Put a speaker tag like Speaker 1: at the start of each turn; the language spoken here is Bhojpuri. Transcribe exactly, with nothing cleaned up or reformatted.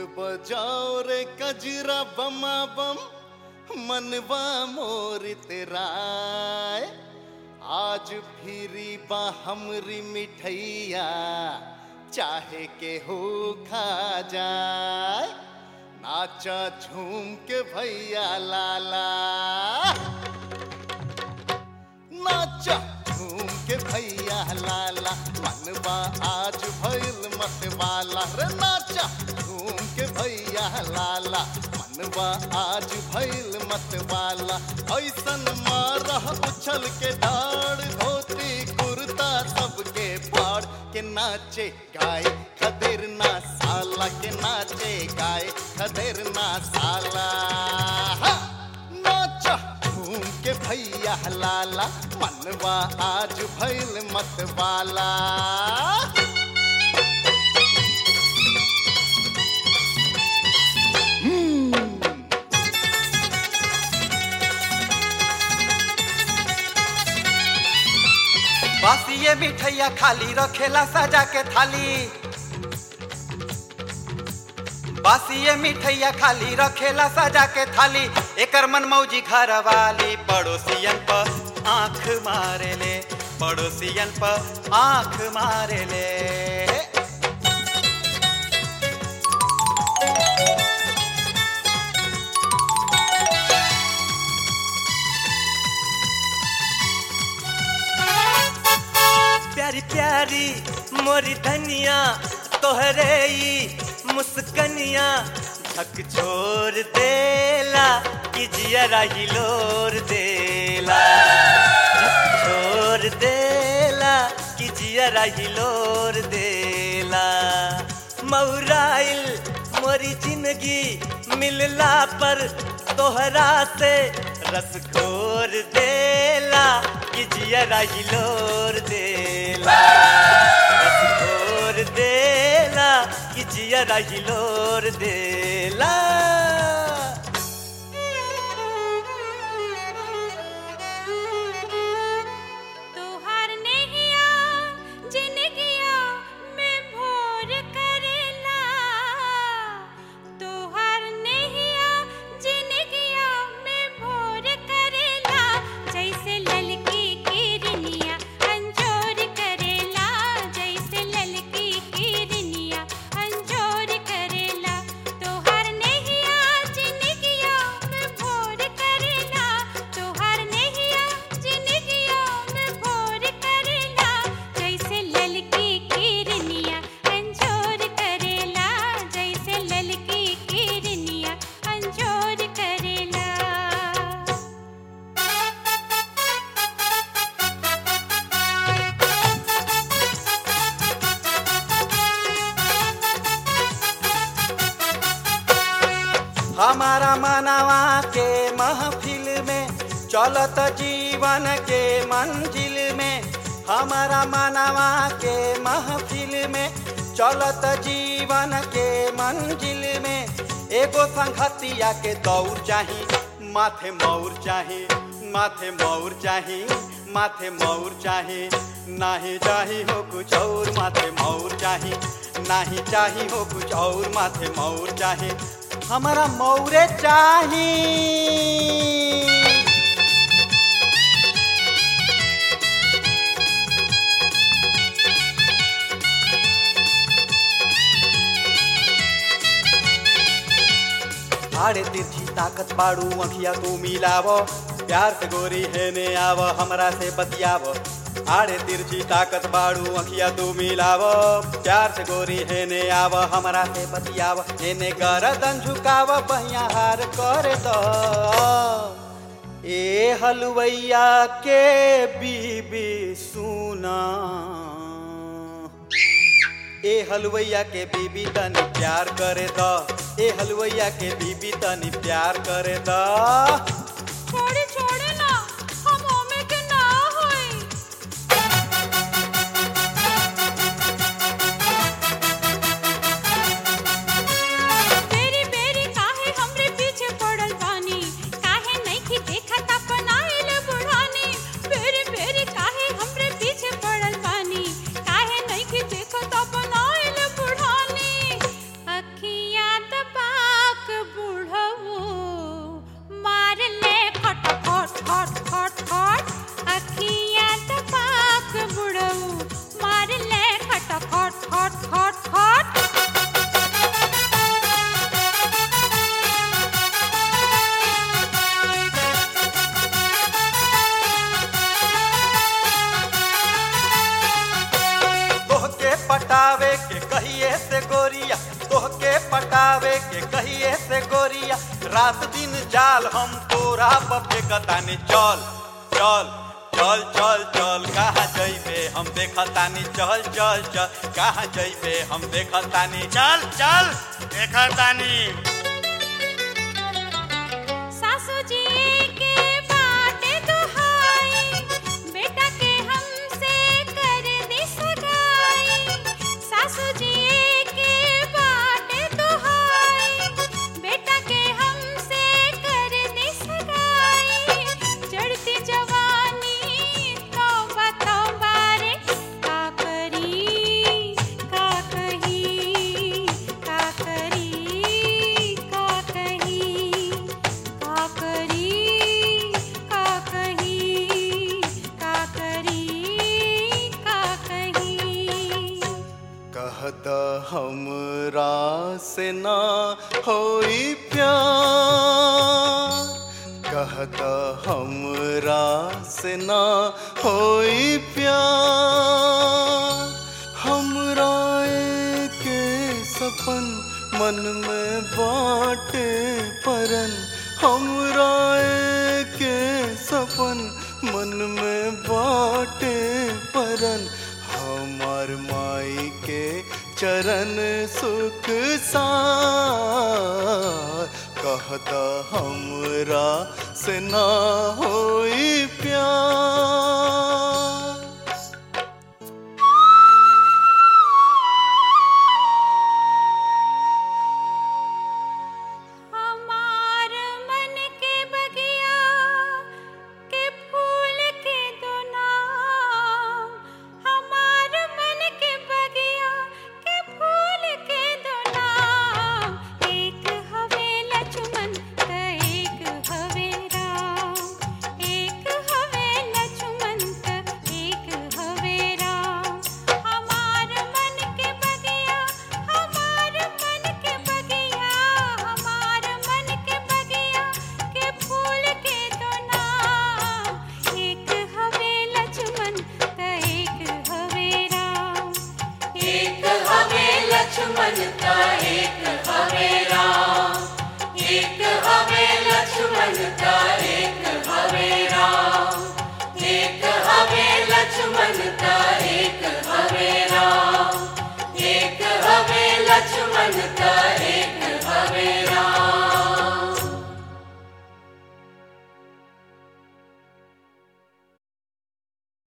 Speaker 1: बजाओ रे कजरा बमा बम मनवा मोर तेराय। आज फिरी बा हमरी मिठैया चाहे के हो खा जाए। नाचा झूम के भैया लाला, नाचा झूम के भैया लाला, मनवा आज भइल मतवाला रे। नाचा झूम के भैया लाला, मनवा आज भइल मतवाला। ऐसन मारह उछल के डाड़, धोती कुर्ता सबके फाड़ के नाचे गाय खदेर ना साला, के नाचे गाय खदेर ना साला। नाचा झूम के भैया लाला, मनवा आज भइल मतवाला।
Speaker 2: बासी ये मिठैया खाली रखेला सजा के थाली। बासी ये मिठैया खाली रखेला सजा के थाली। एकर मन मौजी घर वाली पड़ोसियन पर आंख मारे ले, पड़ोसियन पर आंख मारे ले।
Speaker 3: प्यारी प्यारी मोरी धनिया तोहरे ई मुस्कनिया झकझोर देला कि जियरा हिलोर देला। झकझोर देला कि जियरा हिलोर देला। मौराइल मोरी जिंदगी मिलला पर तोहरा से रस घोर देला कि जियरा हिलोर देला। रस घोर देला कि जियरा हिलोर देला।
Speaker 4: तोहार नेहिया जिंदगिया में भोर करेला। तोहार नेहिया जिंदगिया में भोर करेला। जैसे ललकी किरनिया अंजोर करेला। जैसे ललकी किरनिया अंजोर करेला। तोहार नेहिया जिंदगिया में भोर करेला। तोहार नेहिया जिंदगिया में भोर करेला। जैसे ललकी किरनिया अंजोर करेला। जैसे ललकी किरनिया अंजोर करेला।
Speaker 2: हमारा मनवा के महफिल में चलत जीवन के मंजिल में। हमारा मनवा के महफिल में चलत जीवन के मंजिल में। एगो संगतिया के दौड़ चाही, माथे मौर चाही, माथे मौर चाही, माथे मौर चाही। नाही चाही हो कुछ और माथे मौर चाही, नाही चाही हो कुछ और माथे मौर चाही। हमारा मौरे चाही। आड़े तिरछी ताकत बाड़ू अखिया तू मिलावो, प्यार से गोरी है ने आव हमरा से बतियावो। आड़े तिरछी ताकत बाड़ू अखिया तू मिलावो, प्यार से गोरी है ने आव हमरा से बतियाव। एने गर्दन झुकाव बहिया हार कर दो। ए हलवैया के बीबी सुना, ए हलवैया के बीबी तनी प्यार करे द। ए हलवैया के बीबी तनी प्यार करे द।
Speaker 4: छोड़े छोड़े ना हम ओमे के ना होई। बेरी बेरी काहे हमरे पीछे पड़ल बानी। काहे नइखी देखत अपनाइल बुढ़ानी। बेरी बेरी काहे हमरे पीछे पड़ल बानी। काहे नइखी देखत अपनाइल बुढ़ानी। अखियां
Speaker 2: गोरिया तोहके पटावे के कहिए से गोरिया रात दिन जाल हम तोरा पर फेंकतानी चल चल चल चल चल कहाँ जइबे हम देखतानी चल चल चल कहाँ जइबे हम देखतानी
Speaker 5: चल चल देखतानी
Speaker 4: सासू जी के बाटे दुहाई बेटा के हमसे कर दी सगाई सासू जी के बाटे दुहाई बेटा के हमसे कर दी सगाई चढ़ती जवानी तौबा तौबा रे का करी का कही का करी का कही का करी का कही का करी का कही
Speaker 1: कहत हमरा से ना होई प्यार कहत हमरा से ना होई प्यार हमरा के सपन मन में बाटे परन हमरा के सपन मन में बाटे परन हमार माई के चरण सुख सार कहता हमरा से ना होई प्यार
Speaker 4: हमार मन के बगिया के फूल के दो नाम हमार मन के बगिया के फूल के दो नाम एक हवे लक्ष्मण त एक हवे राम एक हवे लक्ष्मण त एक हवे राम हमार मन के बगिया हमार मन के बगिया हमार मन के बगिया के फूल के दो नाम एक हवे लक्ष्मण त एक हवे राम
Speaker 6: एक हवे लक्ष्मण का एक हवे राम